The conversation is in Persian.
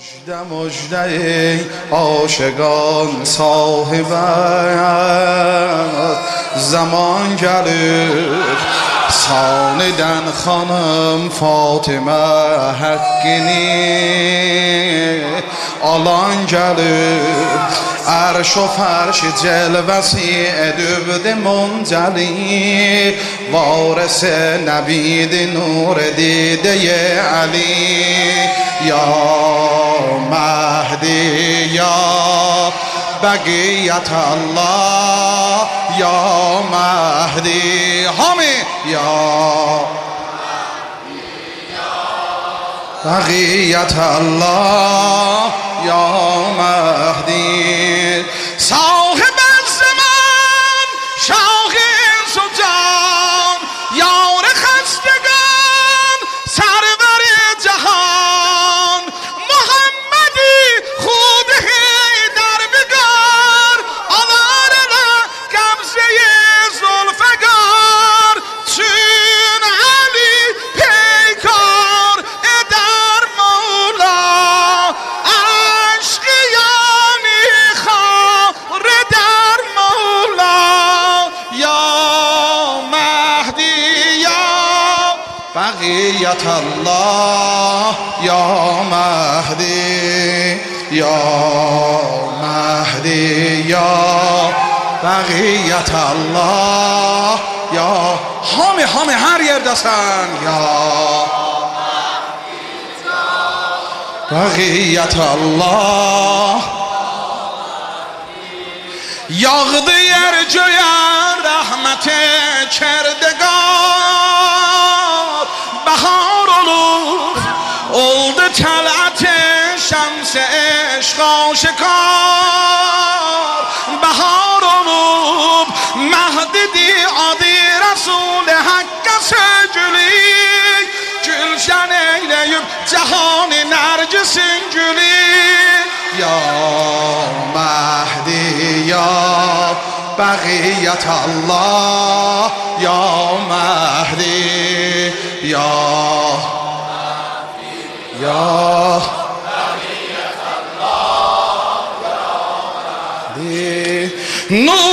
مژده مژده ای عاشقان صاحبت زمان گلر ساندن خانم فاطمه حقینی آلان گلر عرش و فرش جلوسی ادوبد منجلی وارث نبید نور دیده علی یا مهدی یا بقیت الله یا مهدی همی یا بقیت الله یا مهدی صاحب الزمان شاخ انس و جان یار خستگان سرور جهان محمدی خود حیدر بگار آواره قبضه زلفگار چون علی پیکار در مولا عشقیانی خار در مولا یا مهدی یا بقیت الله یا مهدی یا مهدی یا بقیت الله یا همه هر یردسن یا بقیت الله یاغdı yer göğer rahmet kerdegار bahar olur oldu talat şams eşq aşikar bahar olup Mehdi adı Resul Hakk'a söcülük gülşen eyleyip cihan nergisin gülü ya Mehdi ya بقیت الله یا مهدی یا بقیت الله یا مهدی